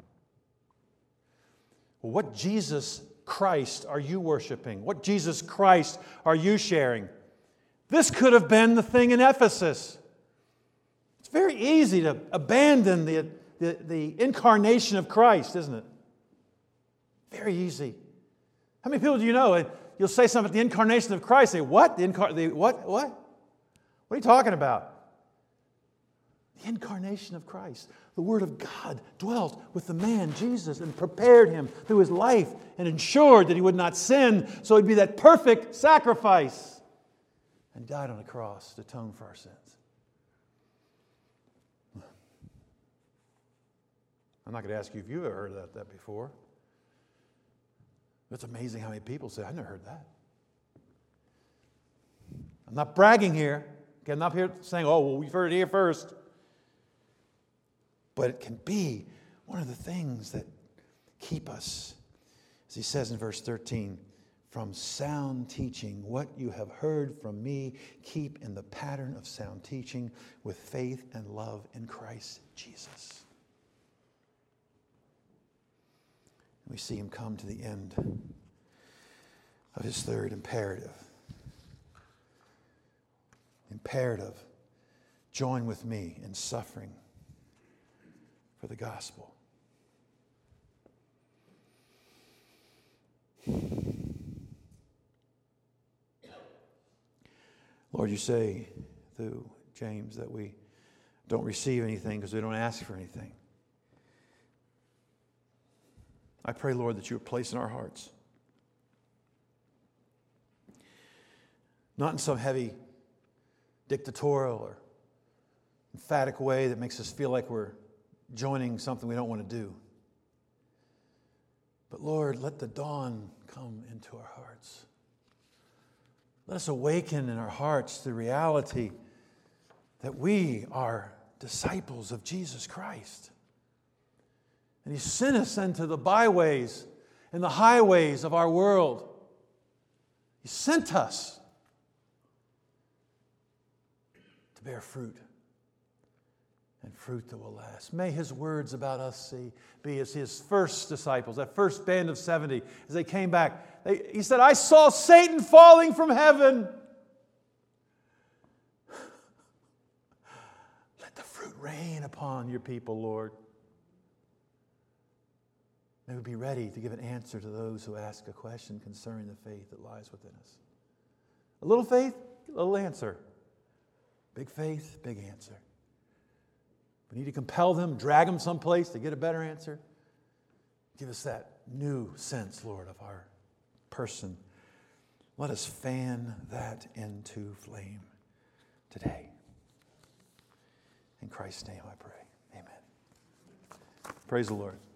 Well, what Jesus Christ are you worshiping? What Jesus Christ are you sharing? This could have been the thing in Ephesus. It's very easy to abandon the, the, the incarnation of Christ, isn't it? Very easy. How many people do you know? You'll say something about the incarnation of Christ. Say, what? The, incar- the what? What? What are you talking about? The incarnation of Christ. The Word of God dwelt with the man, Jesus, and prepared him through his life and ensured that he would not sin, so he'd be that perfect sacrifice, and died on a cross to atone for our sins. I'm not going to ask you if you've ever heard that, that before. It's amazing how many people say, I've never heard that. I'm not bragging here. Okay, I'm not here saying, oh, well, we've heard it here first. But it can be one of the things that keep us, as he says in verse thirteen, from sound teaching. What you have heard from me, keep in the pattern of sound teaching with faith and love in Christ Jesus. We see him come to the end of his third imperative. Imperative, join with me in suffering for the gospel. Lord, you say through James that we don't receive anything because we don't ask for anything. I pray, Lord, that you would place in our hearts, not in some heavy dictatorial or emphatic way that makes us feel like we're joining something we don't want to do. But Lord, let the dawn come into our hearts. Let us awaken in our hearts the reality that we are disciples of Jesus Christ. And he sent us into the byways and the highways of our world. He sent us to bear fruit, and fruit that will last. May his words about us see, be as his first disciples, that first band of seventy, as they came back. They, he said, I saw Satan falling from heaven. Let the fruit rain upon your people, Lord. May we be ready to give an answer to those who ask a question concerning the faith that lies within us. A little faith, a little answer. Big faith, big answer. We need to compel them, drag them someplace to get a better answer. Give us that new sense, Lord, of our person. Let us fan that into flame today. In Christ's name I pray. Amen. Praise the Lord.